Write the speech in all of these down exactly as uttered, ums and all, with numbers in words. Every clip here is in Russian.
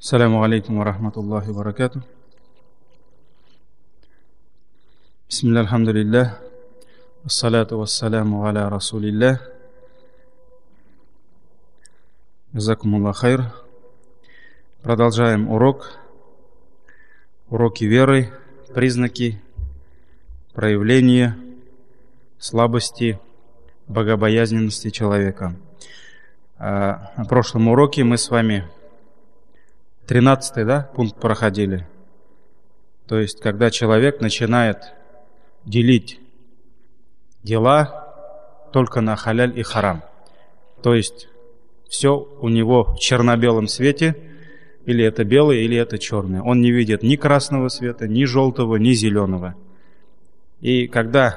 Ассаламу алейкум ва рахматуллахи ва баракату. Бисмилля, алхамдулиллах. Ассалату вассаляму аля расулиллах. Джазакумуллах хайр. Продолжаем урок. Уроки веры, признаки, проявления слабости, богобоязненности человека. На прошлом уроке мы с вами тринадцатый, да, пункт проходили. То есть, когда человек начинает делить дела только на халяль и харам. То есть, все у него в черно-белом свете, или это белое, или это черное. Он не видит ни красного света, ни желтого, ни зеленого. И когда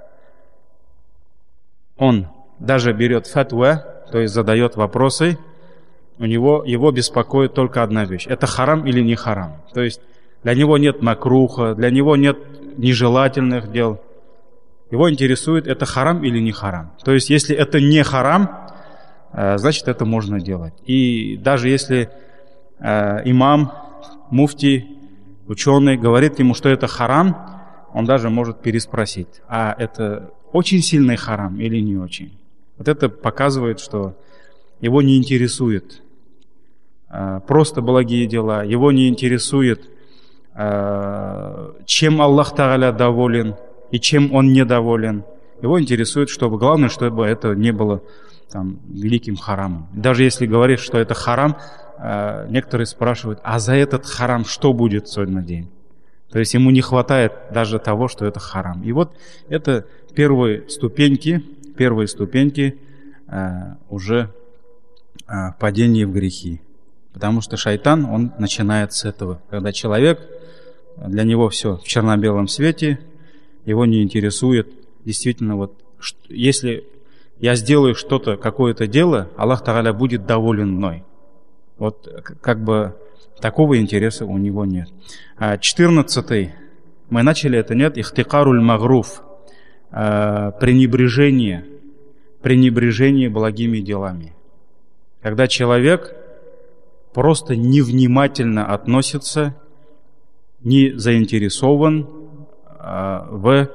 он даже берет фатва, то есть задает вопросы, у него, его беспокоит только одна вещь. Это харам или не харам. То есть для него нет макруха, для него нет нежелательных дел. Его интересует, это харам или не харам. То есть если это не харам, значит это можно делать. И даже если э, имам, муфти, ученый говорит ему, что это харам, он даже может переспросить, а это очень сильный харам или не очень. Вот это показывает, что его не интересует э, просто благие дела, его не интересует, э, чем Аллах Тааля доволен и чем Он недоволен. Его интересует, чтобы главное, чтобы это не было там, великим харамом. Даже если говорит, что это харам, э, некоторые спрашивают, а за этот харам что будет в судный день? То есть ему не хватает даже того, что это харам. И вот это первые ступеньки, первые ступеньки э, уже э, падения в грехи. Потому что шайтан, он начинает с этого. Когда человек, для него все в черно-белом свете, его не интересует действительно, вот, если я сделаю что-то, какое-то дело, Аллах Тааля будет доволен мной. Вот как бы такого интереса у него нет. Четырнадцатый. Мы начали это, нет? Ихтикаруль магруф. Пренебрежение. Пренебрежение благими делами. Когда человек просто невнимательно относится, не заинтересован в...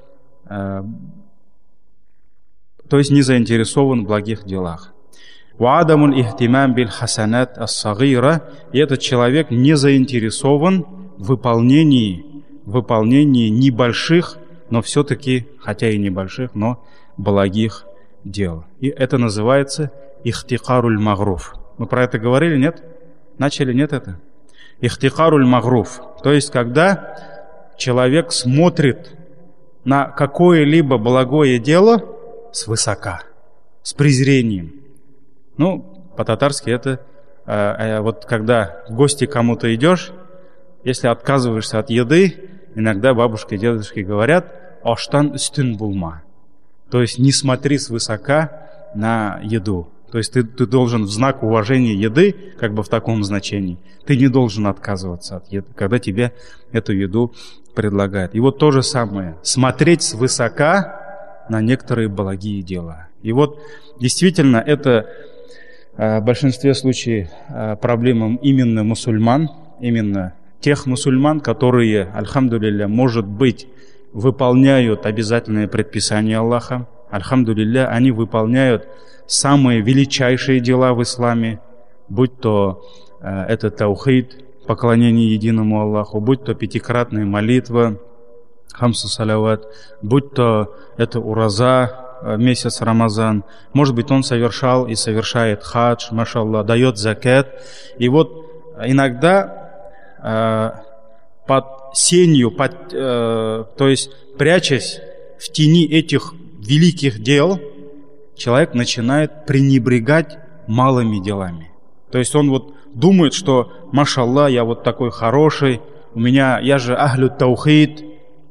то есть не заинтересован в благих делах. وَعَدَمُ الْإِهْتِمَامِ بِالْحَسَنَاتِ الصَّغِيرَةِ. И этот человек не заинтересован в выполнении, выполнении небольших, но все-таки, хотя и небольших, но благих дел. И это называется ихтикаруль магруф. Мы про это говорили, нет? Начали, нет это? Ихтикаруль магруф. То есть, когда человек смотрит на какое-либо благое дело свысока, с презрением. Ну, по-татарски это, э, э, вот когда в гости кому-то идешь, если отказываешься от еды, иногда бабушки и дедушки говорят «Аштан истин булма». То есть не смотри свысока на еду. То есть ты, ты должен в знак уважения еды, как бы в таком значении, ты не должен отказываться от еды, когда тебе эту еду предлагают. И вот то же самое. Смотреть свысока на некоторые благие дела. И вот действительно это в большинстве случаев проблема именно мусульман, именно тех мусульман, которые, альхамдулилля, может быть, выполняют обязательные предписания Аллаха. Альхамдулилля, они выполняют самые величайшие дела в исламе, будь то это таухид, поклонение единому Аллаху, будь то пятикратная молитва, хамсу салават, будь то это ураза, месяц Рамазан, может быть, он совершал и совершает хадж, машаллах, дает закат. И вот иногда э, под сенью, под, э, то есть прячась в тени этих великих дел, человек начинает пренебрегать малыми делами. То есть он вот думает, что машаллах, я вот такой хороший, у меня, я же ахлю таухид,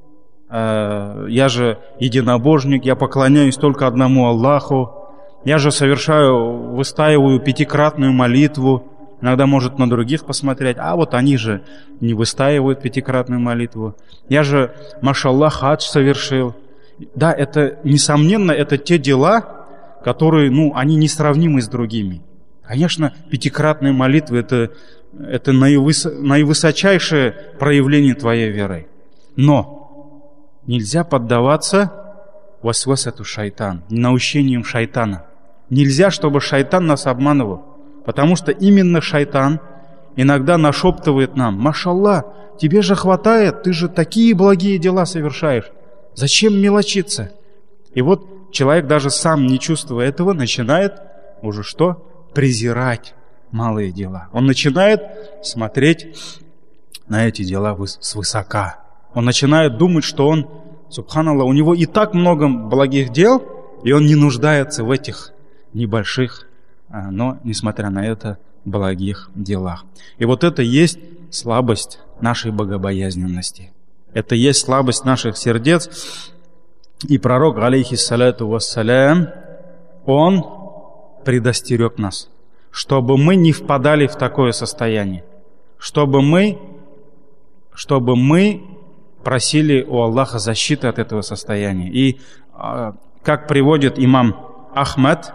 я же единобожник, я поклоняюсь только одному Аллаху, я же совершаю, выстаиваю пятикратную молитву, иногда может на других посмотреть, а вот они же не выстаивают пятикратную молитву, я же, машаллах, хадж совершил. Да, это, несомненно, это те дела, которые, ну, они несравнимы с другими. Конечно, пятикратные молитвы это, это наивыс, наивысочайшее проявление твоей веры. Но нельзя поддаваться васвасату шайтан, наущением шайтана. Нельзя, чтобы шайтан нас обманывал. Потому что именно шайтан иногда нашептывает нам: «Машаллах, тебе же хватает, ты же такие благие дела совершаешь. Зачем мелочиться?» И вот человек, даже сам не чувствуя этого, начинает уже что? Презирать малые дела. Он начинает смотреть на эти дела свысока. Он начинает думать, что он, субханаллах, у него и так много благих дел, и он не нуждается в этих небольших, но, несмотря на это, благих делах. И вот это есть слабость нашей богобоязненности. Это есть слабость наших сердец. И пророк, алейхиссалату вассалям, он предостерег нас, чтобы мы не впадали в такое состояние, чтобы мы, чтобы мы просили у Аллаха защиты от этого состояния. И как приводит имам Ахмад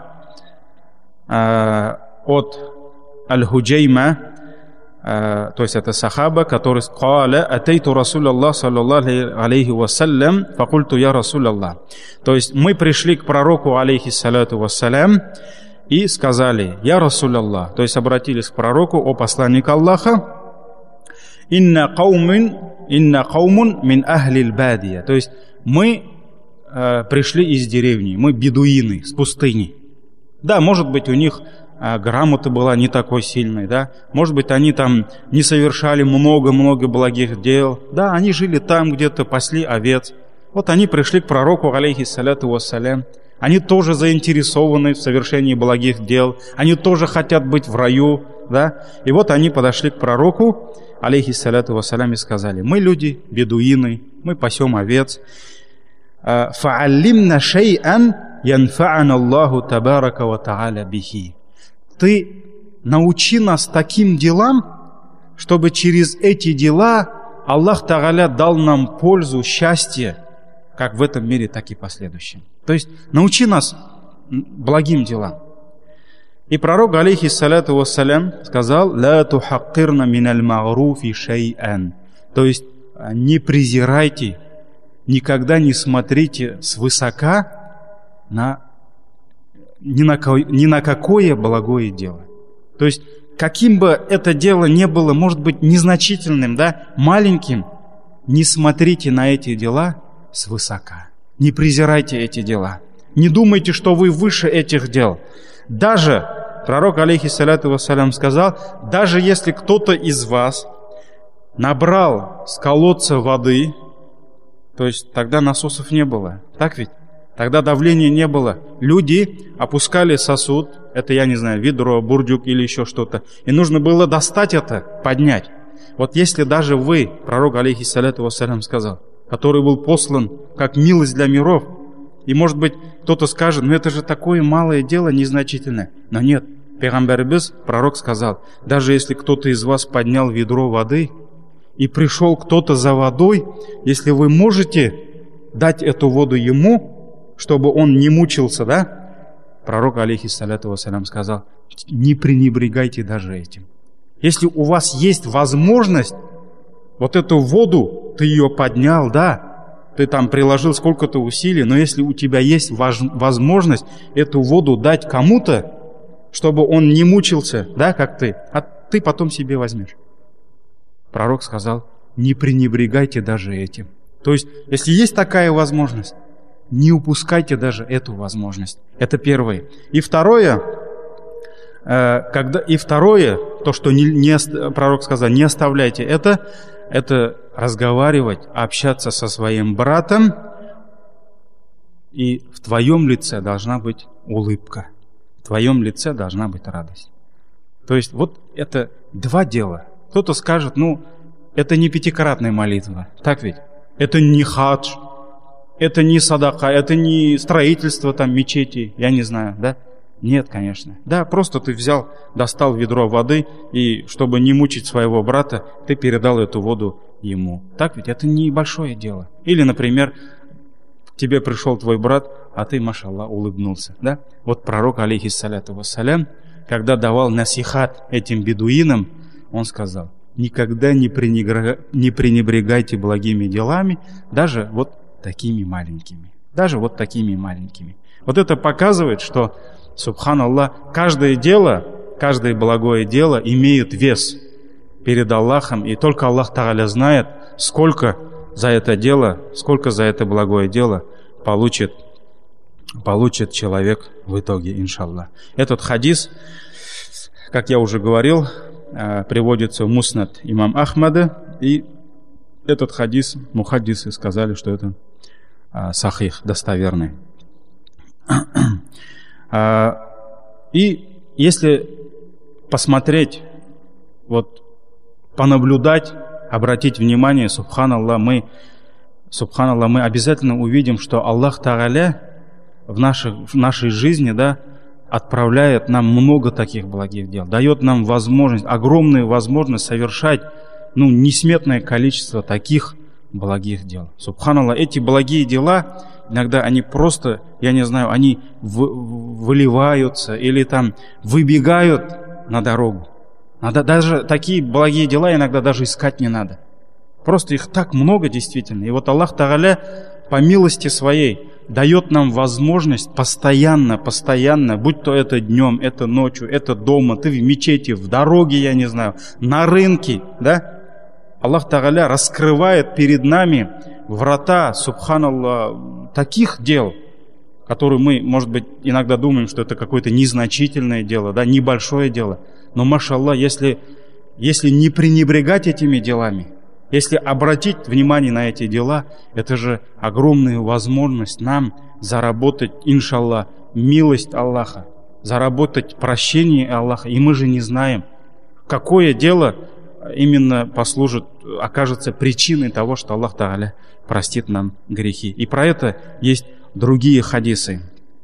от Аль-Худжайма, то есть это сахаба, который сказал: «Атайту Расулаллах саллаллаху алейхи вассалям, факульту я Расулаллах». То есть мы пришли к пророку, алейхиссалату вассалям, и сказали: «Я Расулаллах». То есть обратились к пророку: «О посланник Аллаха, инна каумин, инна каумун мин ахлил бадия». То есть мы э, пришли из деревни, мы бедуины, с пустыни. Да, может быть, у них а, грамота была не такой сильной, да, может быть, они там не совершали много-много благих дел, да, они жили там где-то, пасли овец. Вот они пришли к пророку, алейхиссалату вассалям, они тоже заинтересованы в совершении благих дел, они тоже хотят быть в раю, да, и вот они подошли к пророку, алейхиссалату вассалям, и сказали: «Мы люди, бедуины, мы пасем овец, фа'аллимна шей'ан янфа'ана Аллаху табарака ва та'аля бихи». Ты научи нас таким делам, чтобы через эти дела Аллах Тааля дал нам пользу, счастье, как в этом мире, так и последующем. То есть научи нас благим делам. И пророк, алейхиссалату вассалям, сказал: «Ла тухаккирна миналь магруфи шей'ан». То есть не презирайте, никогда не смотрите свысока на, ни, на, ни на какое благое дело. То есть каким бы это дело не было, может быть, незначительным, да, маленьким, не смотрите на эти дела свысока. Не презирайте эти дела. Не думайте, что вы выше этих дел. Даже, пророк, алейхиссалату вассалям, сказал: даже если кто-то из вас набрал с колодца воды, то есть тогда насосов не было, так ведь? Тогда давления не было. Люди опускали сосуд, это, я не знаю, ведро, бурдюк или еще что-то, и нужно было достать это, поднять. Вот если даже вы, пророк, алейхиссалату вассалям, сказал, который был послан как милость для миров, и, может быть, кто-то скажет: ну это же такое малое дело, незначительное. Но нет, пейгамбарыбыз, пророк, сказал: даже если кто-то из вас поднял ведро воды, и пришел кто-то за водой, если вы можете дать эту воду ему, чтобы он не мучился, да? Пророк, алейхиссалату вассалям, сказал: не пренебрегайте даже этим. Если у вас есть возможность, вот эту воду, ты ее поднял, да, ты там приложил сколько-то усилий, но если у тебя есть возможность эту воду дать кому-то, чтобы он не мучился, да, как ты, а ты потом себе возьмешь. Пророк сказал: не пренебрегайте даже этим. То есть, если есть такая возможность, не упускайте даже эту возможность. Это первое. И второе, э, когда, и второе, то, что не, не, пророк сказал: не оставляйте это, это разговаривать, общаться со своим братом, и в твоем лице должна быть улыбка, в твоем лице должна быть радость. То есть, вот это два дела. Кто-то скажет: ну, это не пятикратная молитва, так ведь? Это не хадж, это не садака, это не строительство там мечети, я не знаю, да? Нет, конечно. Да, просто ты взял, достал ведро воды, и чтобы не мучить своего брата, ты передал эту воду ему. Так ведь? Это небольшое дело. Или, например, к тебе пришел твой брат, а ты, машаллах, улыбнулся, да? Вот пророк, алейхиссалату вассалям, когда давал насихат этим бедуинам, он сказал: никогда не, пренебрега... не пренебрегайте благими делами, даже вот такими маленькими. Даже вот такими маленькими. Вот это показывает, что, субханаллах, каждое дело, каждое благое дело имеет вес перед Аллахом, и только Аллах Тааля знает, сколько за это дело, сколько за это благое дело получит, получит человек в итоге, иншаллах. Этот хадис, как я уже говорил, приводится в Муснад имам Ахмада, и этот хадис, мухаддисы сказали, что это сахих, достоверный. И если посмотреть, вот понаблюдать, обратить внимание, субханаллах, мы, субханаллах, мы обязательно увидим, что Аллах Тааля в нашей, в нашей жизни, да, отправляет нам много таких благих дел, дает нам возможность, огромную возможность совершать, ну, несметное количество таких благих дел. Субханаллах, эти благие дела, иногда они просто, я не знаю, они в, выливаются или там выбегают на дорогу. Надо, даже такие благие дела иногда даже искать не надо. Просто их так много действительно. И вот Аллах Тааля по милости своей дает нам возможность постоянно, постоянно, будь то это днем, это ночью, это дома, ты в мечети, в дороге, я не знаю, на рынке, да? Аллах Тааля раскрывает перед нами врата, субханаллах, таких дел, которые мы, может быть, иногда думаем, что это какое-то незначительное дело, да, небольшое дело. Но, машаллах, если, если не пренебрегать этими делами, если обратить внимание на эти дела, это же огромная возможность нам заработать, иншаллах, милость Аллаха, заработать прощение Аллаха. И мы же не знаем, какое дело именно послужит, окажется причиной того, что Аллах Тааля простит нам грехи. И про это есть другие хадисы.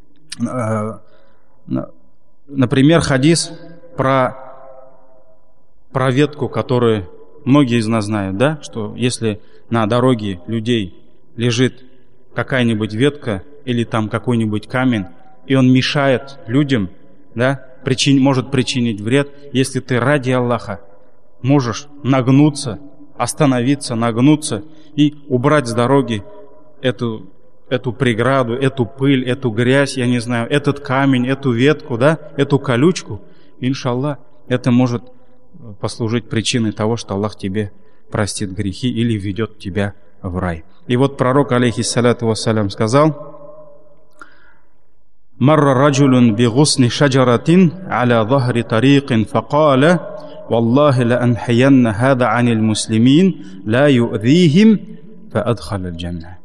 Например, хадис про, про ветку, которую многие из нас знают, да, что если на дороге людей лежит какая-нибудь ветка или там какой-нибудь камень, и он мешает людям, да, причин, может причинить вред, если ты ради Аллаха можешь нагнуться, остановиться, нагнуться и убрать с дороги эту, эту преграду, эту пыль, эту грязь, я не знаю, этот камень, эту ветку, да, эту колючку, иншаллах, это может послужить причиной того, что Аллах тебе простит грехи или ведет тебя в рай. И вот пророк, алейхиссалату вассалям, сказал: «Марра раджулун би гусни шаджаратин аля захри тарикин факаля والله لأنحين هذا عن المسلمين لا يؤذيهم فأدخل الجنة».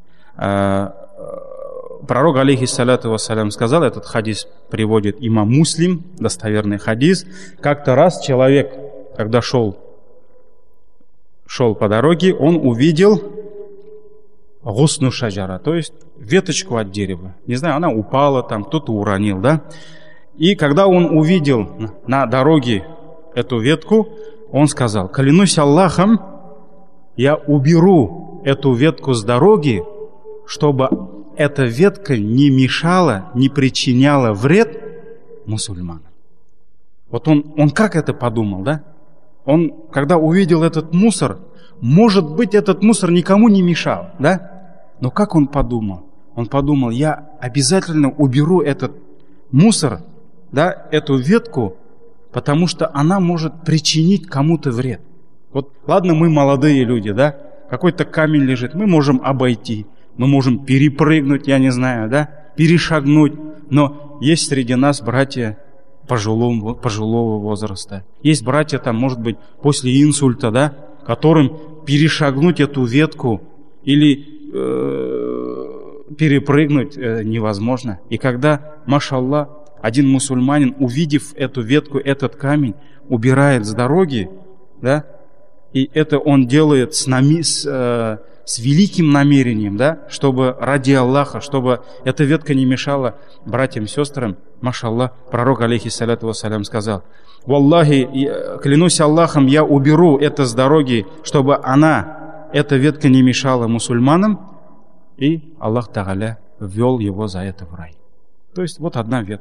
Пророк, алейхиссалату вассалям, сказал, этот хадис приводит имам Муслим, достоверный хадис. Как-то раз человек, когда шел, шел по дороге, он увидел гусну шаджара, то есть веточку от дерева. Не знаю, она упала там, кто-то уронил, да? И когда он увидел на дороге эту ветку, он сказал: клянусь Аллахом, я уберу эту ветку с дороги, чтобы эта ветка не мешала, не причиняла вред мусульманам. Вот он, он как это подумал, да? Он, когда увидел этот мусор, может быть, этот мусор никому не мешал, да? Но как он подумал? Он подумал: я обязательно уберу этот мусор, да, эту ветку, потому что она может причинить кому-то вред. Вот ладно, мы молодые люди, да, какой-то камень лежит, мы можем обойти, мы можем перепрыгнуть, я не знаю, да, перешагнуть, но есть среди нас братья пожилого, пожилого возраста, есть братья там, может быть, после инсульта, да, которым перешагнуть эту ветку или э, перепрыгнуть э, невозможно. И когда, машаллах, один мусульманин, увидев эту ветку, этот камень, убирает с дороги, да, и это он делает с, нами, с, э, с великим намерением, да, чтобы ради Аллаха, чтобы эта ветка не мешала братьям и сестрам, машаллах, пророк, алейхиссалату вассалям, сказал: «Валлахи, клянусь Аллахом, я уберу это с дороги, чтобы она, эта ветка не мешала мусульманам», и Аллах Тааля ввел его за это в рай. То есть вот одна ветка.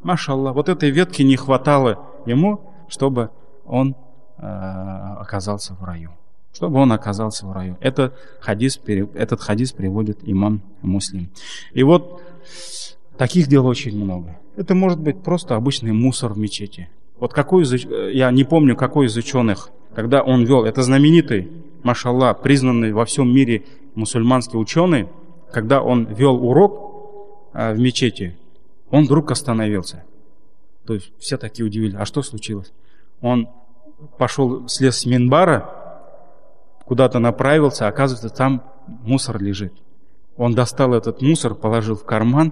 Машаллах, вот этой ветки не хватало ему, чтобы он э, оказался в раю. Чтобы он оказался в раю. Это хадис, этот хадис приводит имам Муслим. И вот таких дел очень много. Это может быть просто обычный мусор в мечети. Вот какой из, я не помню, какой из ученых, когда он вел, это знаменитый, машаллах, признанный во всем мире мусульманский ученый, когда он вел урок э, в мечети, он вдруг остановился. То есть все такие удивились. А что случилось? Он пошел, слез с минбара, куда-то направился, оказывается, там мусор лежит. Он достал этот мусор, положил в карман,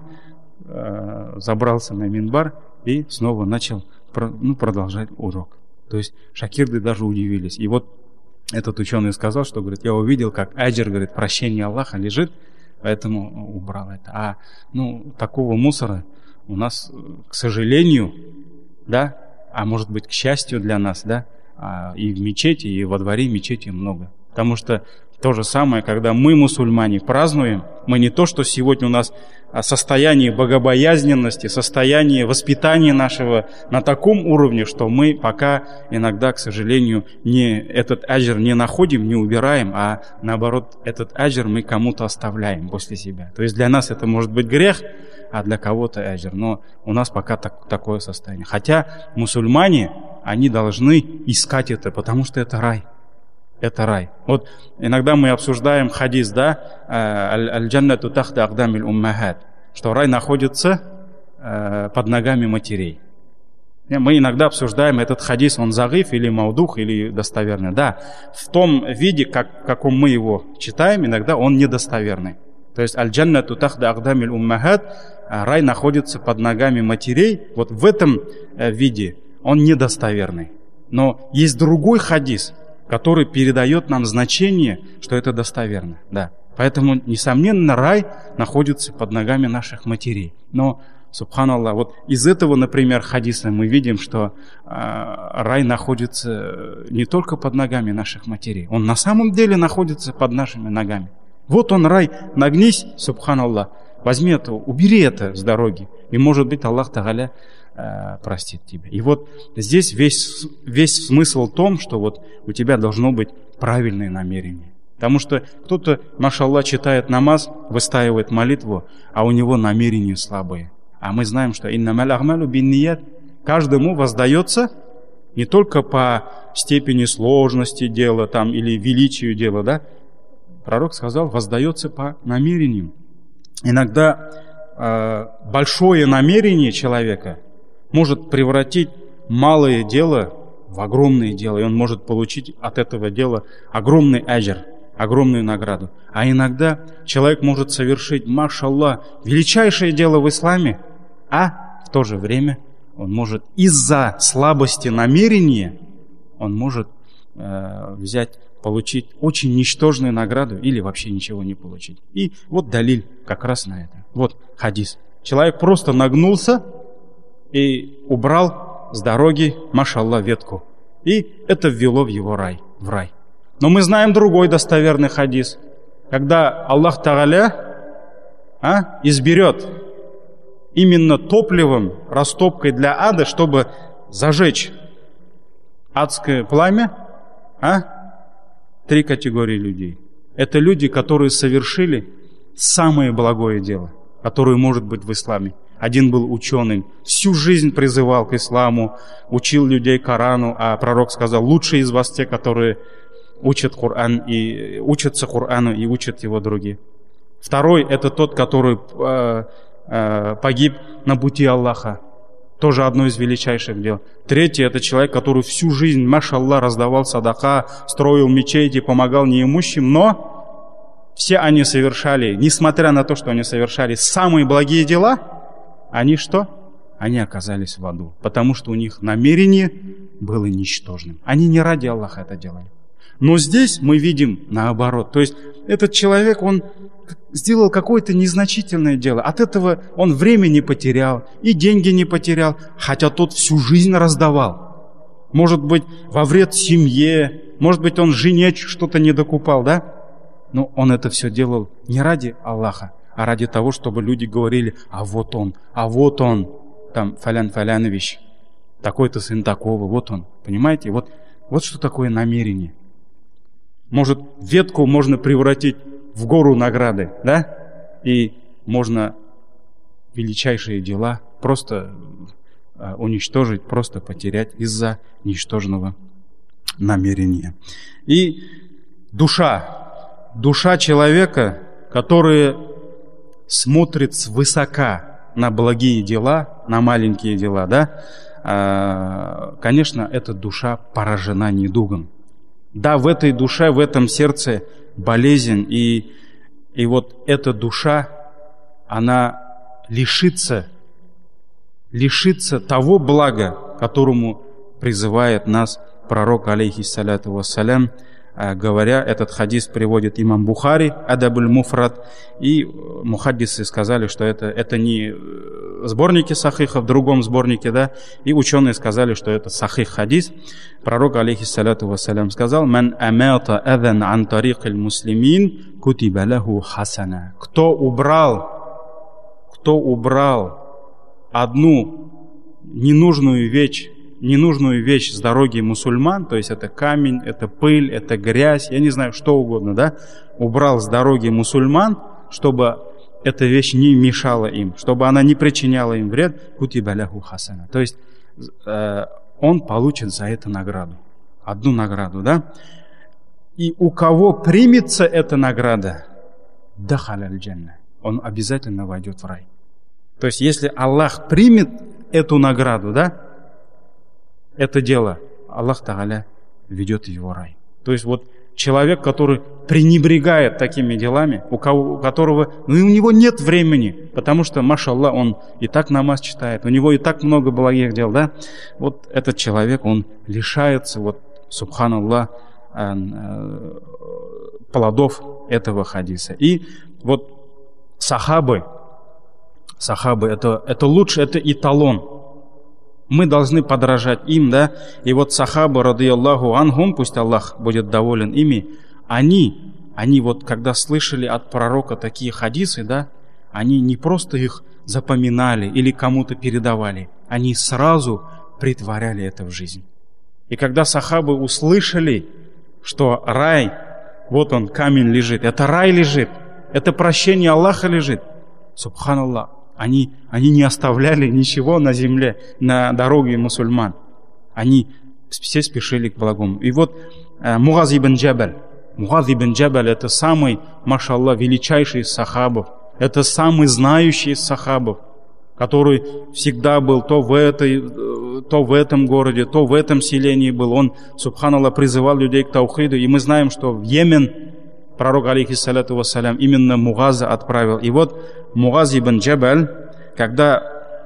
э, забрался на минбар и снова начал про, ну, продолжать урок. То есть шакирды даже удивились. И вот этот ученый сказал, что, говорит, я увидел, как аджр, говорит, прощение Аллаха лежит, поэтому убрал это. А ну, такого мусора у нас, к сожалению, да, а может быть, к счастью для нас, да, и в мечети, и во дворе мечети много. Потому что то же самое, когда мы, мусульмане, празднуем, мы не то, что сегодня у нас состояние богобоязненности, состояние воспитания нашего на таком уровне, что мы пока иногда, к сожалению, не, этот аджр не находим, не убираем, а наоборот, этот аджр мы кому-то оставляем после себя. То есть для нас это может быть грех, а для кого-то аджр. Но у нас пока так, такое состояние. Хотя мусульмане, они должны искать это, потому что это рай. Это рай. Вот иногда мы обсуждаем хадис, да, аль-джаннату тахта агдамиль уммахат, что рай находится э, под ногами матерей. Мы иногда обсуждаем этот хадис, он загиф или маудух, или достоверный. Да, в том виде, как, каком мы его читаем, иногда он недостоверный. То есть аль-джаннату тахта агдамиль уммахат, рай находится под ногами матерей. Вот в этом виде он недостоверный. Но есть другой хадис, который передает нам значение, что это достоверно. Да. Поэтому, несомненно, рай находится под ногами наших матерей. Но, субханаллах, вот из этого, например, хадиса мы видим, что э, рай находится не только под ногами наших матерей, он на самом деле находится под нашими ногами. Вот он, рай, нагнись, субханаллах, возьми это, убери это с дороги, и, может быть, Аллах Тааля э, простит тебя. И вот здесь весь, весь смысл в том, что вот у тебя должно быть правильное намерение. Потому что кто-то, машаллах, читает намаз, выстаивает молитву, а у него намерения слабые. А мы знаем, что иннамаль ахмалу бинният, каждому воздается не только по степени сложности дела там, или величию дела, да? Пророк сказал, воздается по намерениям. Иногда э, большое намерение человека может превратить малое дело в огромное дело, и он может получить от этого дела огромный аджр, огромную награду. А иногда человек может совершить, машаллах, величайшее дело в исламе, а в то же время он может из-за слабости намерения, он может э, взять, получить очень ничтожную награду или вообще ничего не получить. И вот далиль как раз на это. Вот хадис. Человек просто нагнулся и убрал с дороги, машаллах, ветку. И это ввело в его рай, в рай. Но мы знаем другой достоверный хадис. Когда Аллах Тааля а, изберет именно топливом, растопкой для ада, чтобы зажечь адское пламя, а, три категории людей. Это люди, которые совершили самое благое дело, которое может быть в исламе. Один был ученым, всю жизнь призывал к исламу, учил людей Корану, а пророк сказал, лучшие из вас те, которые учат Коран и учатся Корану и учат его другие. Второй — это тот, который э, э, погиб на пути Аллаха. Тоже одно из величайших дел. Третий — это человек, который всю жизнь, машаллах, раздавал садака, строил мечети, помогал неимущим, но все они совершали, несмотря на то, что они совершали самые благие дела, они что? Они оказались в аду, потому что у них намерение было ничтожным. Они не ради Аллаха это делали. Но здесь мы видим наоборот. То есть этот человек, он сделал какое-то незначительное дело. От этого он время не потерял и деньги не потерял, хотя тот всю жизнь раздавал. Может быть, во вред семье, может быть, он жене что-то не докупал, да? Но он это все делал не ради Аллаха, а ради того, чтобы люди говорили, а вот он, а вот он. там Фалян Фалянович, такой-то сын такого, вот он, понимаете? Вот, вот что такое намерение. Может, ветку можно превратить в гору награды, да? И можно величайшие дела просто э, уничтожить, просто потерять из-за ничтожного намерения. И душа, душа человека, который смотрит свысока на благие дела, на маленькие дела, да, э, конечно, эта душа поражена недугом. Да, в этой душе, в этом сердце болезнь, и, и вот эта душа, она лишится, лишится того блага, которому призывает нас пророк, алейхиссаляту вассалям, говоря, этот хадис приводит имам Бухари, Адабуль Муфрад, и мухаддисы сказали, что это, это не сборники сахиха, в другом сборнике, да, и ученые сказали, что это сахих хадис. Пророк, алейхиссаляту вассалям, сказал: «Ман амата адан ан тарикил муслимин, кутиба лаху хасана». Кто убрал, кто убрал одну ненужную вещь, ненужную вещь с дороги мусульман, то есть это камень, это пыль, это грязь, я не знаю, что угодно, да, убрал с дороги мусульман, чтобы эта вещь не мешала им, чтобы она не причиняла им вред, кутиба ляху хасана. То есть э, он получит за это награду, одну награду, да. И у кого примется эта награда, дахаля аль-джанна, он обязательно войдет в рай. То есть если Аллах примет эту награду, да, это дело, Аллах Тааля ведет его в рай. То есть вот человек, который пренебрегает такими делами, у, кого, у которого, ну, у него нет времени, потому что, машаллах, он и так намаз читает, у него и так много благих дел, да, вот этот человек, он лишается, вот, субханаллах, плодов этого хадиса. И вот сахабы, сахабы, это, это лучше, это эталон. Мы должны подражать им, да. И вот сахабы, радийаллаху анхум, пусть Аллах будет доволен ими, они, они вот когда слышали от пророка такие хадисы, да, они не просто их запоминали или кому-то передавали, они сразу притворяли это в жизнь. И когда сахабы услышали, что рай, вот он, камень лежит, это рай лежит, это прощение Аллаха лежит, субханаллах, Они, они не оставляли ничего на земле, на дороге мусульман. Они все спешили к благому. И вот э, Муаз ибн Джабаль. Муаз ибн Джабаль это самый, машаллах, величайший из сахабов. Это самый знающий из сахабов, который всегда был то в, этой, то в этом городе, то в этом селении был. Он, субханаллах, призывал людей к таухиду. И мы знаем, что в Йемен пророк, алейхиссаляту вассалям, именно Муаза отправил. И вот Муаз ибн Джабаль, когда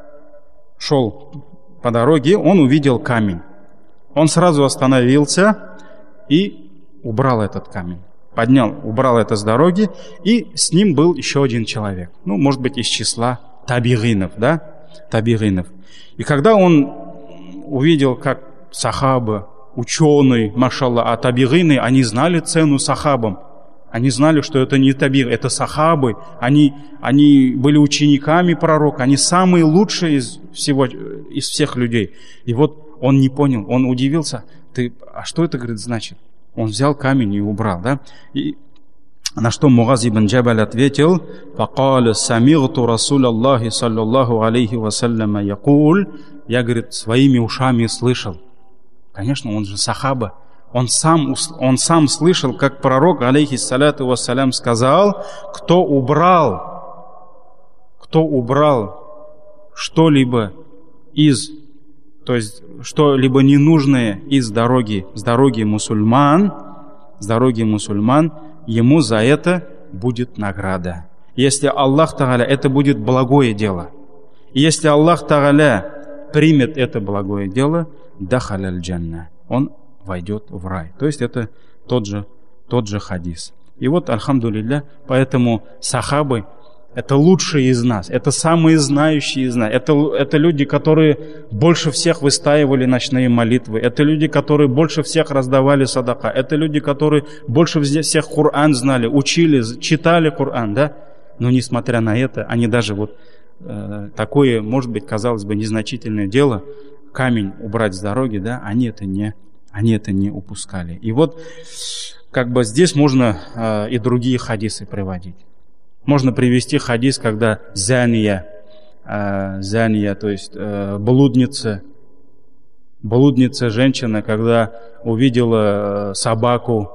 шел по дороге, он увидел камень. Он сразу остановился и убрал этот камень. Поднял, убрал это с дороги, и с ним был еще один человек. Ну, может быть, из числа табигинов, да? Табигинов. И когда он увидел, как сахабы, ученые, машаллах, а табигины, они знали цену сахабам. Они знали, что это не табир, это сахабы. Они, они были учениками пророка. Они самые лучшие из, всего, из всех людей. И вот он не понял, он удивился. Ты, а что это, говорит, значит? Он взял камень и убрал, да? И на что Муаз ибн Джабаль ответил: «Факаля самигту Расулаллахи саллаллаху алейхи вассаляма якуль». Я, говорит, своими ушами слышал. Конечно, он же сахаба. Он сам, он сам слышал, как пророк, алейхиссаляту вассалям, сказал: кто убрал, кто убрал что-либо из, то есть что-либо ненужное из дороги, с дороги мусульман, с дороги мусульман, ему за это будет награда. Если Аллах Тааля, это будет благое дело. И если Аллах Тааля примет это благое дело, дахаля аль-джанна, он войдет в рай. То есть это тот же, тот же хадис. И вот, альхамдулилля, поэтому сахабы — это лучшие из нас, это самые знающие из нас, это, это люди, которые больше всех выстаивали ночные молитвы, это люди, которые больше всех раздавали садака, это люди, которые больше всех Коран знали, учили, читали Коран, да? Но несмотря на это, они даже вот э, такое, может быть, казалось бы, незначительное дело, камень убрать с дороги, да, они это не, они это не упускали. И вот как бы здесь можно э, и другие хадисы приводить. Можно привести хадис, когда зания, э, зания, то есть э, блудница, блудница женщина, когда увидела собаку,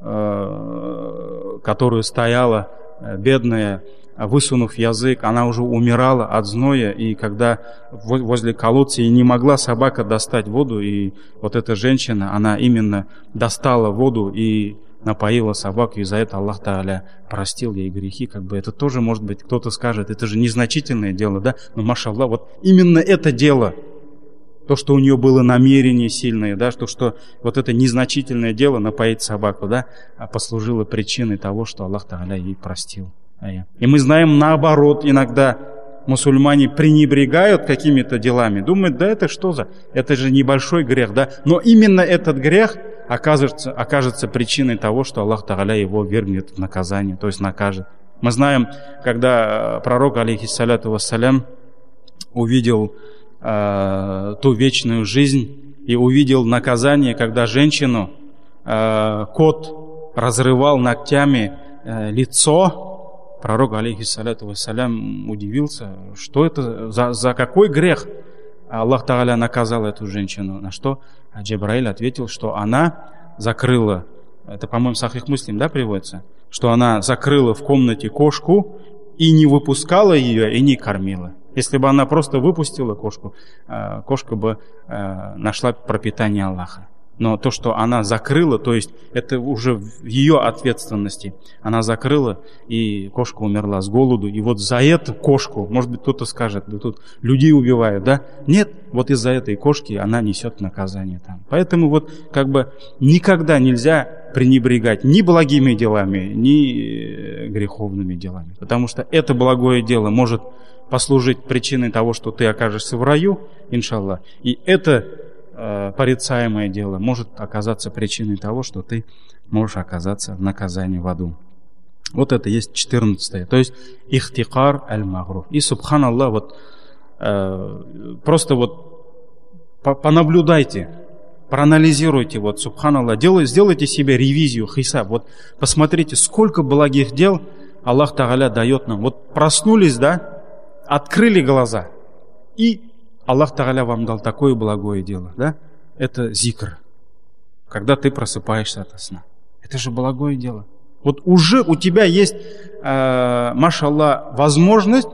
э, которую стояла, э, бедная, высунув язык, она уже умирала от зноя, и когда возле колодца и не могла собака достать воду, и вот эта женщина, она именно достала воду и напоила собаку, и за это Аллах Тааля простил ей грехи. Как бы это тоже, может быть, кто-то скажет, это же незначительное дело, да? Но, машаллах, вот именно это дело, то, что у нее было намерение сильное, да, то, что вот это незначительное дело напоить собаку, да, послужило причиной того, что Аллах Тааля ей простил. И мы знаем, наоборот, иногда мусульмане пренебрегают какими-то делами, думают, да это что за, это же небольшой грех, да, но именно этот грех окажется, окажется причиной того, что Аллах Тааля его вергнет в наказание, то есть накажет. Мы знаем, когда пророк, алейхиссаляту вассалям, увидел э, ту вечную жизнь и увидел наказание, когда женщину э, кот разрывал ногтями э, лицо, пророк, алейхиссаляту вассалям, удивился, что это, за, за какой грех Аллах Тааля наказал эту женщину. На что Джибраиль ответил, что она закрыла, это, по-моему, Сахих Муслим, да, приводится, что она закрыла в комнате кошку и не выпускала ее, и не кормила. Если бы она просто выпустила кошку, кошка бы нашла пропитание Аллаха. Но то, что она закрыла, то есть это уже в ее ответственности. Она закрыла, и кошка умерла с голоду. И вот за эту кошку, может быть, кто-то скажет, да тут людей убивают, да? Нет, вот из-за этой кошки она несет наказание там. Поэтому вот как бы никогда нельзя пренебрегать ни благими делами, ни греховными делами. Потому что это благое дело может послужить причиной того, что ты окажешься в раю, иншаллах. И это порицаемое дело может оказаться причиной того, что ты можешь оказаться в наказании в аду. Вот это есть четырнадцатое. То есть ихтикар аль-магруф. И субханаллах, вот э, просто вот по понаблюдайте, проанализируйте, вот субханаллах, делай, сделайте себе ревизию, хисаб. Вот посмотрите, сколько благих дел Аллах Тааля дает нам. Вот проснулись, да, открыли глаза, и Аллах Тааля вам дал такое благое дело, да? Это зикр. Когда ты просыпаешься ото сна. Это же благое дело. Вот уже у тебя есть, э, машаллах, возможность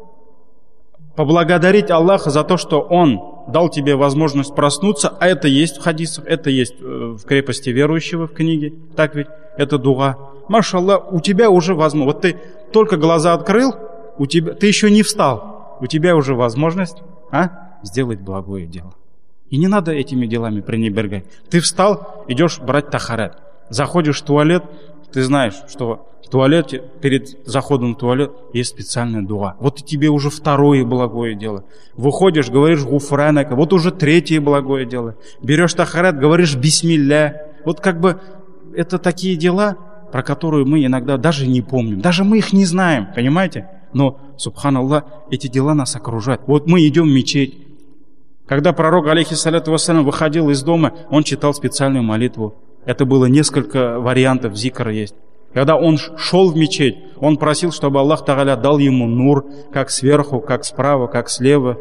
поблагодарить Аллаха за то, что Он дал тебе возможность проснуться, а это есть в хадисах, это есть в крепости верующего в книге. Так ведь? Это дуа. Машаллах, у тебя уже возможность. Вот ты только глаза открыл, у тебя, ты еще не встал. У тебя уже возможность, а? Сделать благое дело. И не надо этими делами пренебрегать. Ты встал, идешь брать тахарат. Заходишь в туалет, ты знаешь, что в туалете, перед заходом в туалет есть специальная дуа. Вот и тебе уже второе благое дело. Выходишь, говоришь гуфранака, вот уже третье благое дело. Берешь тахарат, говоришь бисмилля. Вот как бы это такие дела, про которые мы иногда даже не помним. Даже мы их не знаем, понимаете? Но, субханаллах, эти дела нас окружают. Вот мы идем в мечеть. Когда пророк, алейхиссаляту вассалям, выходил из дома, он читал специальную молитву. Это было несколько вариантов зикра есть. Когда он шел в мечеть, он просил, чтобы Аллах Тааля дал ему нур, как сверху, как справа, как слева.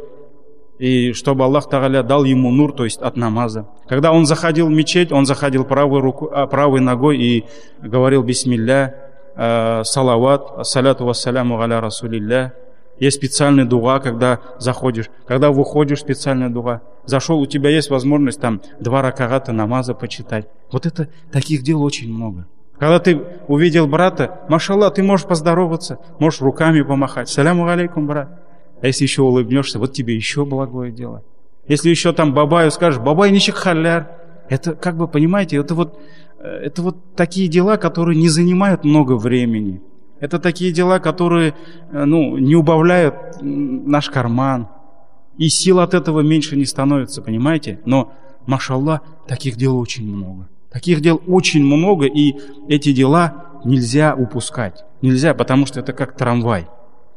И чтобы Аллах Тааля дал ему нур, то есть от намаза. Когда он заходил в мечеть, он заходил правой, руку, правой ногой и говорил бисмилля, э, салават, ассаляту вассаляму аля расулилля. Есть специальный дуа, когда заходишь. Когда выходишь, специальный дуа. Зашел, у тебя есть возможность там два ракагата намаза почитать. Вот это, таких дел очень много. Когда ты увидел брата, машаллах, ты можешь поздороваться, можешь руками помахать. Саляму алейкум, брат. А если еще улыбнешься, вот тебе еще благое дело. Если еще там бабаю скажешь, бабай ничек халяр. Это, как бы, понимаете, это вот, это вот такие дела, которые не занимают много времени. Это такие дела, которые, ну, не убавляют наш карман. И сил от этого меньше не становится, понимаете? Но, машаллах, таких дел очень много. Таких дел очень много, и эти дела нельзя упускать. Нельзя, потому что это как трамвай.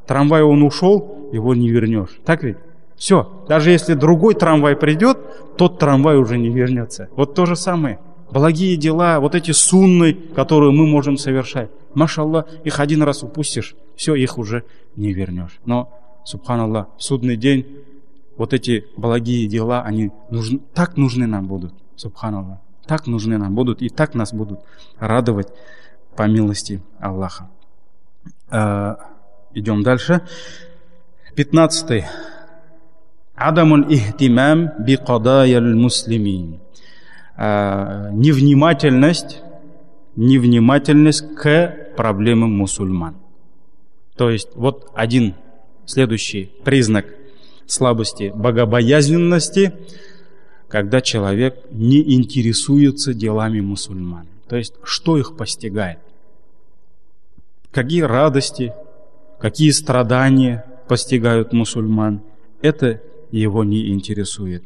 Трамвай он ушел, его не вернешь. Так ведь? Все. Даже если другой трамвай придет, тот трамвай уже не вернется. Вот то же самое. Благие дела, вот эти сунны, которые мы можем совершать. Машаллах, их один раз упустишь, все, их уже не вернешь. Но, субханаллах, в судный день вот эти благие дела, они нужны, так нужны нам будут. Субханаллах. Так нужны нам будут и так нас будут радовать по милости Аллаха. А, идем дальше. Пятнадцатый. Адамуль ихтимам би кадая аль-муслимин. Невнимательность, невнимательность к проблемам мусульман. То есть вот один следующий признак слабости богобоязненности, когда человек не интересуется делами мусульман. То есть что их постигает? Какие радости, какие страдания постигают мусульман? Это его не интересует.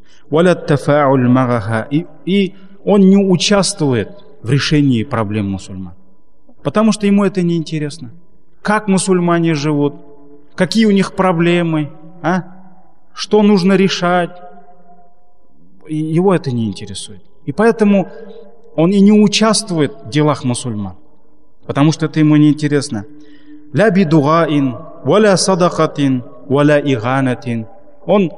И, и он не участвует в решении проблем мусульман. Потому что ему это не интересно. Как мусульмане живут? Какие у них проблемы? А? Что нужно решать? Его это не интересует. И поэтому он и не участвует в делах мусульман. Потому что это ему не интересно. «Ля бидугаин, валя садакатин, валя иганатин». Он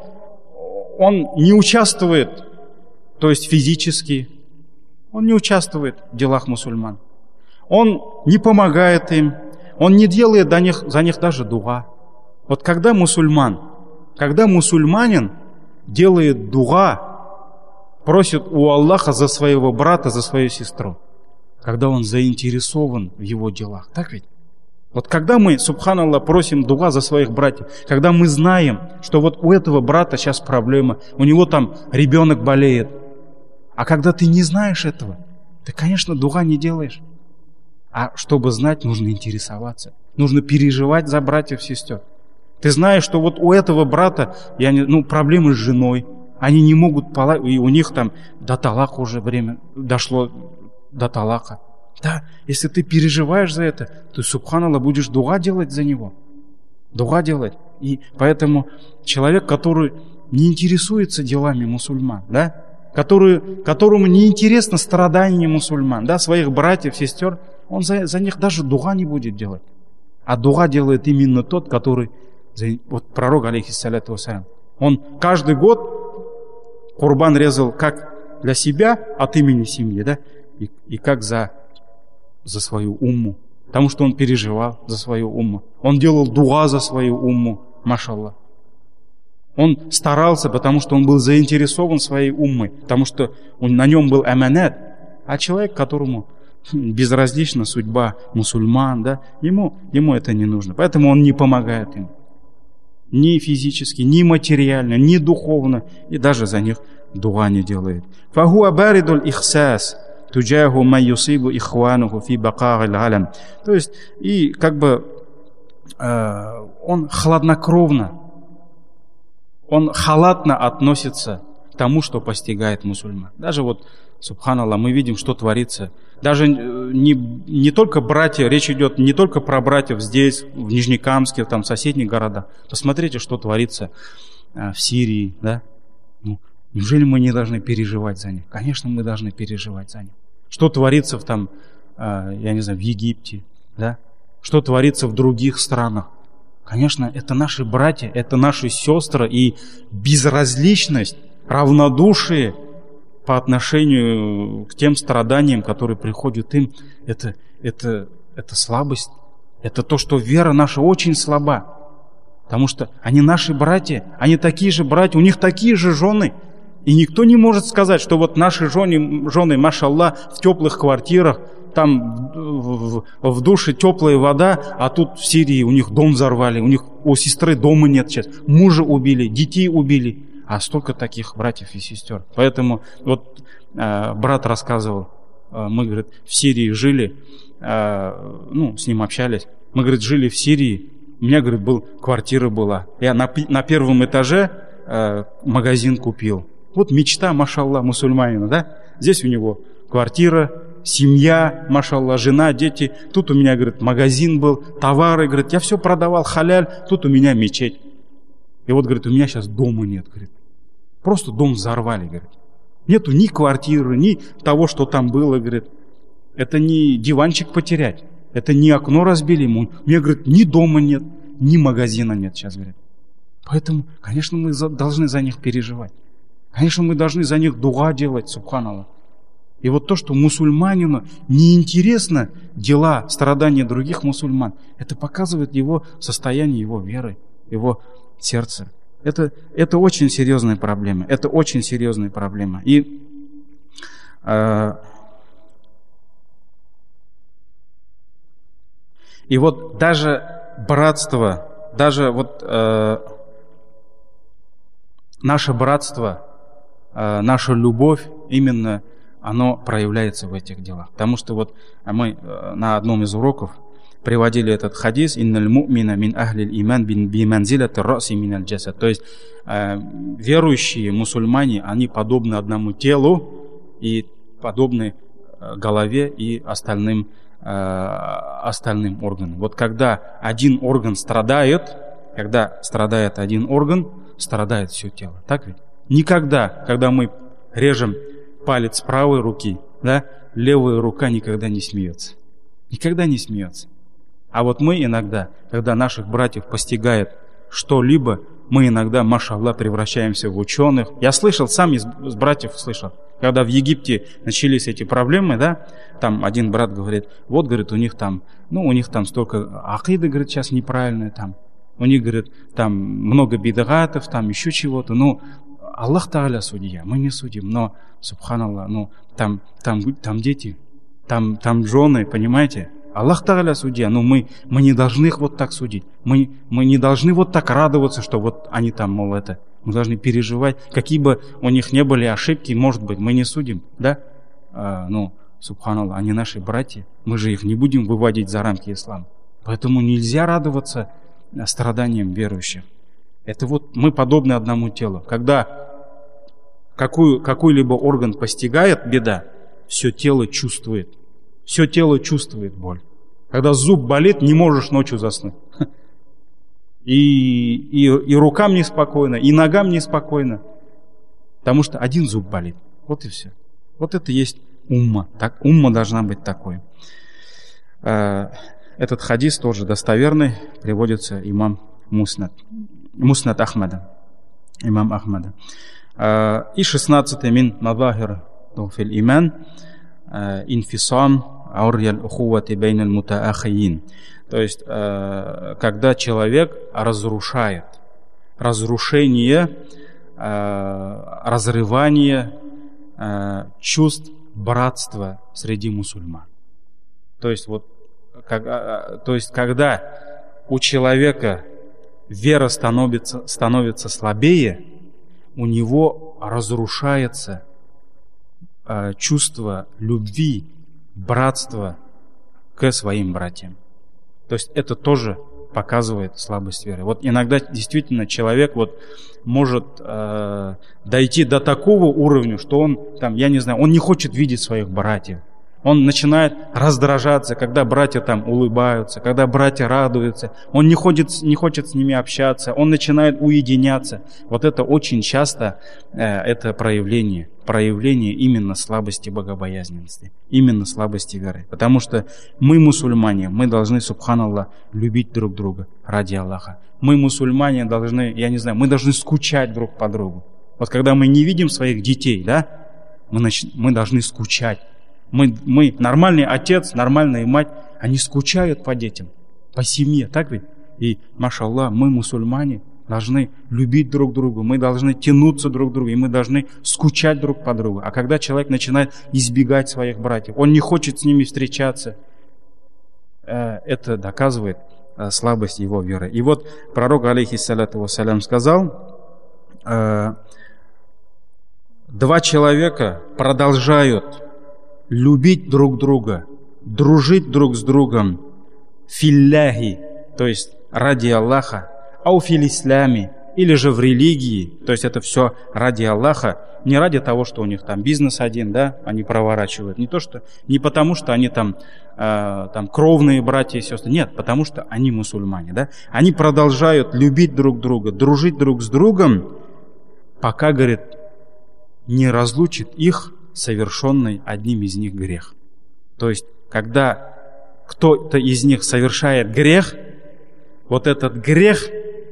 Он не участвует, то есть физически, он не участвует в делах мусульман. Он не помогает им, он не делает за них, за них даже дуа. Вот когда мусульман, когда мусульманин делает дуа, просит у Аллаха за своего брата, за свою сестру, когда он заинтересован в его делах, так ведь? Вот когда мы, субханаллах, просим дуа за своих братьев, когда мы знаем, что вот у этого брата сейчас проблема, у него там ребенок болеет, а когда ты не знаешь этого, ты, конечно, дуа не делаешь. А чтобы знать, нужно интересоваться, нужно переживать за братьев, сестер. Ты знаешь, что вот у этого брата я не, ну, проблемы с женой, они не могут поладить, и у них там до талака уже время дошло, до талака. Да, если ты переживаешь за это, то, субханаллах, будешь дуа делать за него. Дуа делать. И поэтому человек, который не интересуется делами мусульман, да, который, которому не интересно страдания мусульман, да, своих братьев, сестер, он за, за них даже дуа не будет делать. А дуа делает именно тот, который, вот пророк, алейхиссаляту вассалям, он каждый год курбан резал как для себя, от имени семьи, да, и, и как за за свою умму, потому что он переживал за свою умму. Он делал дуа за свою умму, машаллах. Он старался, потому что он был заинтересован своей уммой, потому что он, на нем был аманат. А человек, которому безразлична судьба мусульман, да, ему, ему это не нужно. Поэтому он не помогает им. Ни физически, ни материально, ни духовно. И даже за них дуа не делает. «Фахуа баридуль ихсас». То есть, и как бы э, он хладнокровно, он халатно относится к тому, что постигает мусульман. Даже вот, субханаллах, мы видим, что творится. Даже не, не только братья, речь идет не только про братьев здесь, в Нижнекамске, там, в соседних городах. Посмотрите, что творится э, в Сирии, да? Ну, неужели мы не должны переживать за них? Конечно, мы должны переживать за них. Что творится в, там, я не знаю, в Египте, да? Что творится в других странах. Конечно, это наши братья, это наши сестры, и безразличность, равнодушие по отношению к тем страданиям, которые приходят им, это, это, это слабость. Это то, что вера наша очень слаба. Потому что они наши братья, они такие же братья, у них такие же жены. И никто не может сказать, что вот наши жены, жены, машаллах, в теплых квартирах, там в, в, в душе теплая вода, а тут в Сирии у них дом взорвали, у них у сестры дома нет сейчас, мужа убили, детей убили, а столько таких братьев и сестер. Поэтому вот э, брат рассказывал, э, мы, говорит, в Сирии жили, э, ну, с ним общались, мы, говорит, жили в Сирии, у меня, говорит, был, квартира была, я на, на первом этаже э, магазин купил. Вот мечта, машаллах, мусульманина, да? Здесь у него квартира, семья, машаллах, жена, дети. Тут у меня, говорит, магазин был, товары, говорит, я все продавал, халяль, тут у меня мечеть. И вот, говорит, у меня сейчас дома нет, говорит. Просто дом взорвали, говорит. Нету ни квартиры, ни того, что там было, говорит. Это не диванчик потерять, это не окно разбили ему. У меня, говорит, ни дома нет, ни магазина нет сейчас, говорит. Поэтому, конечно, мы за, должны за них переживать. Конечно, мы должны за них дуа делать, субханаллах. И вот то, что мусульманину неинтересно дела, страдания других мусульман, это показывает его состояние, его веры, его сердца. Это, это очень серьезная проблема. Это очень серьезная проблема. И э, и вот даже братство, даже вот э, наше братство, э, наша любовь, именно оно проявляется в этих делах. Потому что вот мы э, на одном из уроков приводили этот хадис: «Инналь му'мина мин ахлил иман би манзилати раси миналь джасад». То есть э, верующие мусульмане, они подобны одному телу и подобны э, голове и остальным, э, остальным органам. Вот когда один орган страдает, когда страдает один орган, страдает все тело. Так ведь? Никогда, когда мы режем палец правой руки, да, левая рука никогда не смеется. Никогда не смеется. А вот мы иногда, когда наших братьев постигает что-либо, мы иногда, машаллах, превращаемся в ученых. Я слышал, сам из братьев слышал, когда в Египте начались эти проблемы, да, там один брат говорит, вот, говорит, у них там, ну, у них там столько акиды, говорит, сейчас неправильные там. У них, говорит, там много бидгатов, там еще чего-то. Ну, Аллах Тааля судья, мы не судим, но, субханаллах, ну, там, там, там дети, там, там жены, понимаете? Аллах Тааля судья, но мы, мы не должны их вот так судить. Мы, мы не должны вот так радоваться, что вот они там, мол, это. Мы должны переживать, какие бы у них не были ошибки, может быть, мы не судим, да? А, ну, субханаллах, они наши братья, мы же их не будем выводить за рамки ислама. Поэтому нельзя радоваться страданиям верующих. Это вот мы подобны одному телу. Когда какую, какой-либо орган постигает беда, все тело чувствует. Все тело чувствует боль. Когда зуб болит, не можешь ночью заснуть. И, и, и рукам неспокойно, и ногам неспокойно. Потому что один зуб болит. Вот и все. Вот это есть умма. Так, умма должна быть такой. Этот хадис тоже достоверный. Приводится имам Муснад. Муснад Ахмада. Имам Ахмада. И шестнадцатый мин мазахир фил иман инфисам аурьял ухувати бейналь мутаахиин. То есть, когда человек разрушает, разрушение, разрывание чувств братства среди мусульман. То есть, вот, как, то есть когда у человека вера становится, становится слабее, у него разрушается э, чувство любви, братства к своим братьям. То есть это тоже показывает слабость веры. Вот иногда действительно человек вот может э, дойти до такого уровня, что он там, я не знаю, он не хочет видеть своих братьев. Он начинает раздражаться, когда братья там улыбаются, когда братья радуются. Он не, ходит, не хочет с ними общаться, он начинает уединяться. Вот это очень часто э, это проявление, проявление именно слабости богобоязненности, именно слабости веры. Потому что мы, мусульмане, мы должны, субханаллах, любить друг друга ради Аллаха. Мы, мусульмане, должны, я не знаю, мы должны скучать друг по другу. Вот когда мы не видим своих детей, да, мы, нач... мы должны скучать. Мы, мы, нормальный отец, нормальная мать, они скучают по детям, по семье, так ведь? И, машаллах, мы, мусульмане, должны любить друг друга, мы должны тянуться друг к другу, и мы должны скучать друг по другу. А когда человек начинает избегать своих братьев, он не хочет с ними встречаться, это доказывает слабость его веры. И вот пророк, алейхиссалату вассалям, сказал, два человека продолжают любить друг друга, дружить друг с другом, филляхи, то есть ради Аллаха, ау фил исламе, или же в религии, то есть это все ради Аллаха, не ради того, что у них там бизнес один, да, они проворачивают, не то что, не потому что они там, э, там кровные братья и сестры, нет, потому что они мусульмане, да, они продолжают любить друг друга, дружить друг с другом, пока, говорит, не разлучит их совершенный одним из них грех. То есть, когда кто-то из них совершает грех, вот этот грех,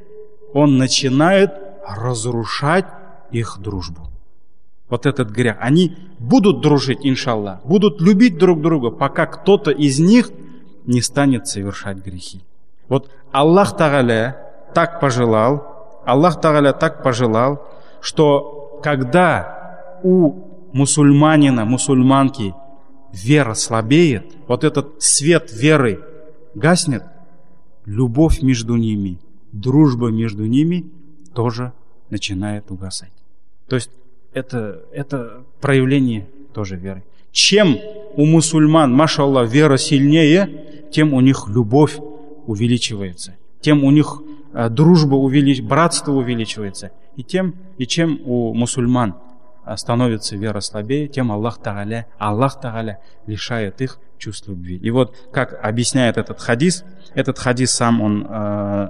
он начинает разрушать их дружбу. Вот этот грех. Они будут дружить, иншаллах, будут любить друг друга, пока кто-то из них не станет совершать грехи. Вот Аллах Тааля так пожелал, Аллах Тааля так пожелал, что когда у мусульманина, мусульманки вера слабеет, вот этот свет веры гаснет, любовь между ними, дружба между ними тоже начинает угасать. То есть это, это проявление тоже веры. Чем у мусульман, машаллах, вера сильнее, тем у них любовь увеличивается, тем у них э, дружба увеличивается, братство увеличивается. И, тем, и чем у мусульман становится вера слабее, тем Аллах Тааля, Аллах Тааля лишает их чувств любви. И вот как объясняет этот хадис, этот хадис сам он э,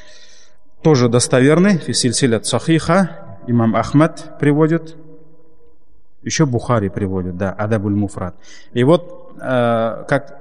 тоже достоверный, фисильсилят сахиха, имам Ахмад приводит, еще Бухари приводит, да, Адабуль Муфрад. И вот э, как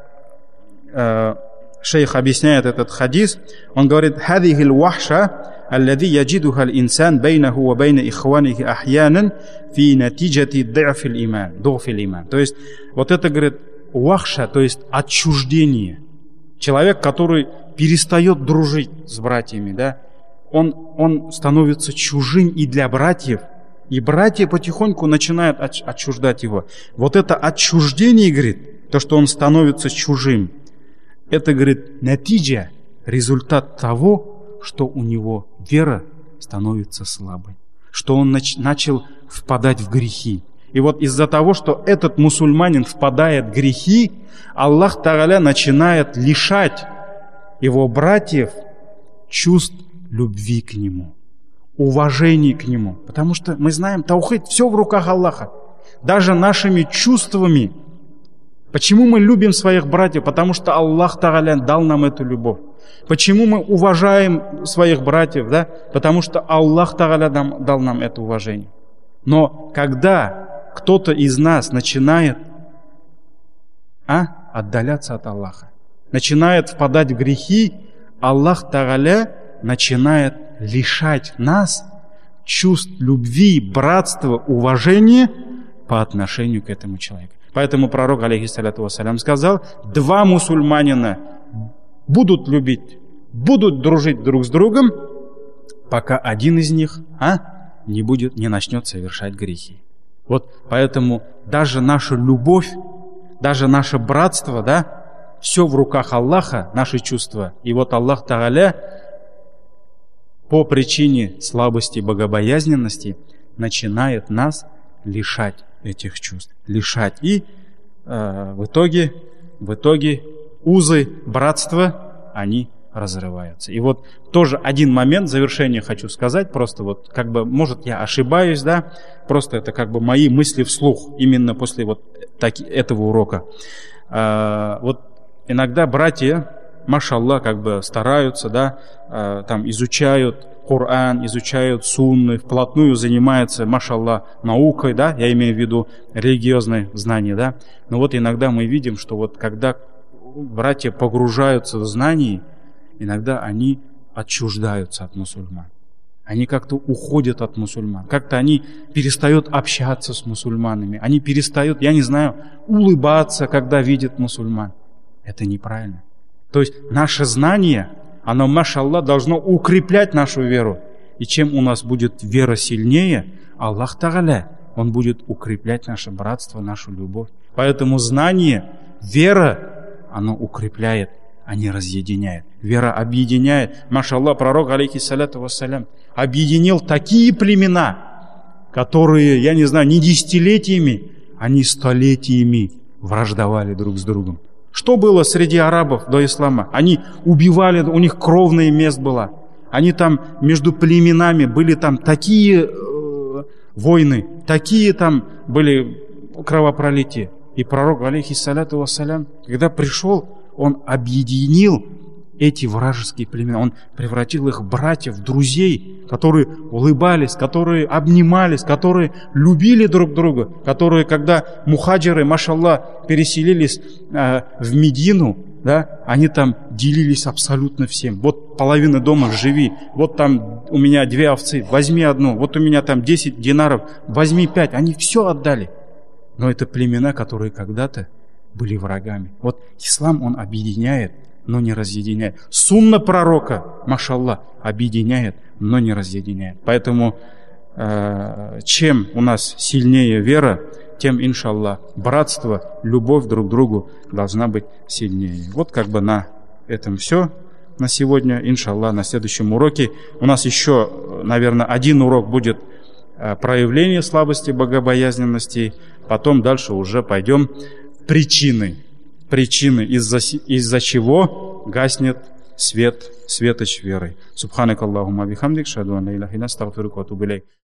э, шейх объясняет этот хадис, он говорит: «Хадихил вахша الذي يجدها الإنسان بينه وبين إخوانه أحيانا في نتيجة ضعف الإيمان ضعف الإيمان». То есть вот это, говорит, вахша, то есть отчуждение. Человек, который перестает дружить с братьями, да, он, он становится чужим и для братьев, и братья потихоньку начинают отчуждать его. Вот это отчуждение, говорит, то, что он становится чужим, это, говорит, натиджа, результат того, что у него вера становится слабой, что он нач- начал впадать в грехи. И вот из-за того, что этот мусульманин впадает в грехи, Аллах Тааля начинает лишать его братьев чувств любви к нему, уважения к нему. Потому что мы знаем, таухид, все в руках Аллаха. Даже нашими чувствами. Почему мы любим своих братьев? Потому что Аллах Тааля дал нам эту любовь. Почему мы уважаем своих братьев? Да? Потому что Аллах Тааля дал нам это уважение. Но когда кто-то из нас начинает а, отдаляться от Аллаха, начинает впадать в грехи, Аллах Тааля начинает лишать нас чувств любви, братства, уважения по отношению к этому человеку. Поэтому пророк, алейхиссаляту вассалям, сказал: два мусульманина будут любить, будут дружить друг с другом, пока один из них а, не будет, не начнет совершать грехи. Вот поэтому даже наша любовь, даже наше братство, да, все в руках Аллаха, наши чувства. И вот Аллах Тааля по причине слабости богобоязненности начинает нас лишать этих чувств, лишать. И э, в итоге, в итоге узы братства, они разрываются. И вот тоже один момент завершения хочу сказать, просто вот как бы, может, я ошибаюсь, да, просто это как бы мои мысли вслух, именно после вот таки, этого урока. Э, вот иногда братья, машаллах, как бы стараются, да, э, там изучают Коран, изучают сунны, вплотную занимаются, машаллах, наукой, да, я имею в виду религиозные знания, да. Но вот иногда мы видим, что вот когда братья погружаются в знания, иногда они отчуждаются от мусульман. Они как-то уходят от мусульман, как-то они перестают общаться с мусульманами, они перестают, я не знаю, улыбаться, когда видят мусульман. Это неправильно. То есть наше знание, оно, машаллах, должно укреплять нашу веру. И чем у нас будет вера сильнее, Аллах Тааля, Он будет укреплять наше братство, нашу любовь. Поэтому знание, вера, оно укрепляет, а не разъединяет. Вера объединяет. Машаллах, пророк, алейхиссаляту вассалям, объединил такие племена, которые, я не знаю, не десятилетиями, они столетиями враждовали друг с другом. Что было среди арабов до ислама? Они убивали, у них кровная месть была. Они там между племенами были там такие э, войны, такие там были кровопролития. И пророк, алейхиссаляту вассалям, когда пришел, он объединил эти вражеские племена. Он превратил их в братьев, в друзей, которые улыбались, которые обнимались, которые любили друг друга, которые, когда мухаджиры, машаллах, переселились э, в Медину, да, они там делились абсолютно всем. Вот половина дома живи, вот там у меня две овцы, возьми одну, вот у меня там десять динаров, возьми пять. Они все отдали. Но это племена, которые когда-то были врагами. Вот ислам, он объединяет, но не разъединяет. Сунна пророка, машаллах, объединяет, но не разъединяет. Поэтому э, чем у нас сильнее вера, тем, иншаллах, братство, любовь друг к другу должна быть сильнее. Вот как бы на этом все на сегодня. Иншаллах, на следующем уроке у нас еще, наверное, один урок будет э, проявление слабости, богобоязненности. Потом дальше уже пойдем причины. Причины, из-за, из-за чего гаснет свет, светоч веры. Субханак Аллахумма бихамдик, шаду ан ла иляха илля анта, астагфирука ва атубу илейк.